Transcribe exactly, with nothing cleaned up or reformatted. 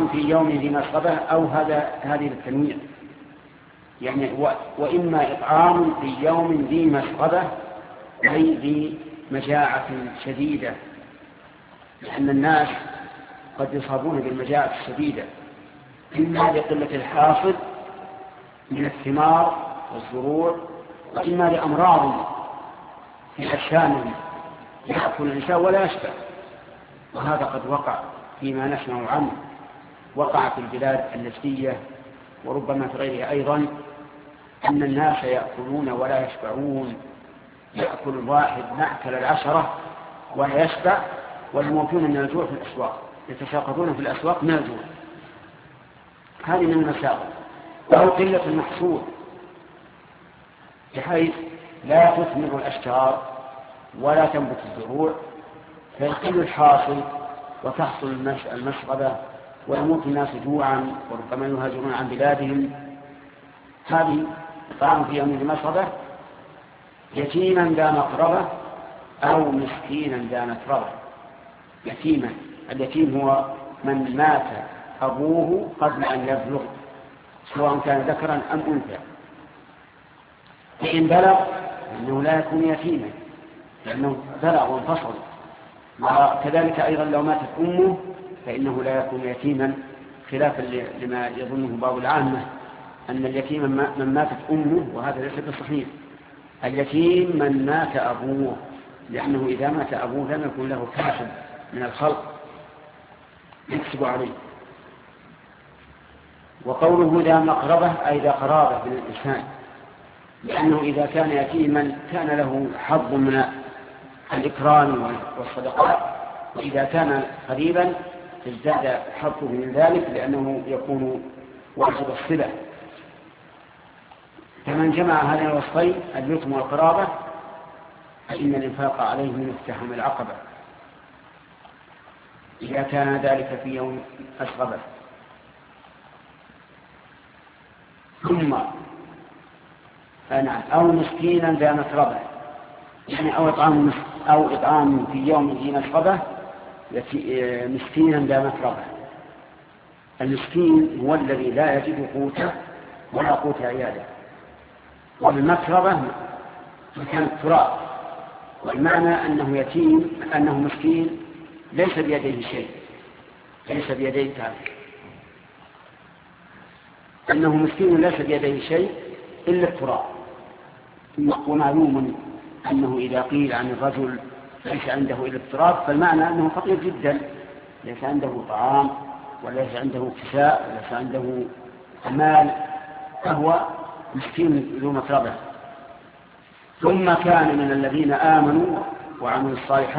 إطعام في يوم ذي مسغبة أو هذا هذه التنويع، يعني وإما إطعام في يوم ذي مسغبة أي ذي مجاعة شديدة، لأن الناس قد يصابون بالمجاعة الشديدة إما لقلة الحاصد من الثمار والزروع، وإما لأمراض في أجسامهم يأكل الإنسان ولا يشبع. وهذا قد وقع فيما نسمع عنه، وقع في البلاد النجدية وربما في غيرها أيضا، أن الناس يأكلون ولا يشبعون، يأكل الواحد مأكل العشرة ولا يشبع، والموتون من الجوع في الأسواق، يتساقطون في الأسواق من الجوع. هذه من المساقط. أو قلة المحصول بحيث لا تثمر الأشجار ولا تنبت الزروع، فيقل الحاصل وتحصل المسغبة ويموت الناس جوعا وربما يهاجرون عن بلادهم. هذه طعام في يوم المسغبة يتيما ذا مقربة أو مسكينا ذا متربة. يتيما، اليتيم هو من مات أبوه قبل أن يبلغ، سواء كان ذكرا أم أنثى، فإن بلغ أنه لا يكون يتيما لأنه بلغ وانفصل. وكذلك أيضا لو ماتت أمه فإنه لا يكون يتيما، خلافا لما يظنه بعض العامة أن اليتيم من ماتت أمه، وهذا ليس بصحيح. اليتيم من مات أبوه، لأنه إذا مات أبوه لم يكن له كاسب من الخلق يكسب عليه. وقوله ذا مقربة أي ذا قرابة من الإنسان، لأنه إذا كان يتيما كان له حظ من الإكرام والصدقات، وإذا كان قريبا ازداد حظه من ذلك لأنه يكون واجب الصلة. فمن جمع هذين الوصفين اليتم والقرابة فإن الإنفاق عليه من اقتحام العقبة إذا كان ذلك في يوم مسغبة. ثم أو مسكينا ذا متربة، يعني أو إطعام أو إطعام في يوم ذي مسغبة مسكينا ذا متربة. المسكين هو الذي لا يجد قوته ولا قوت عياله، والمتربة مكان التراب، والمعنى أنه يتيم أنه مسكين ليس بيديه شيء، ليس بيديه تافه، أنه مسكين ليس بيديه شيء إلا التراب. ومعلوم أنه إذا قيل عن الرجل ليس عنده إلا التراب فالمعنى أنه فقير جدا، ليس عنده طعام وليس عنده كساء وليس عنده مال، فهو مسكين ذو متربة. ثم كان من الذين آمنوا وعملوا الصالحات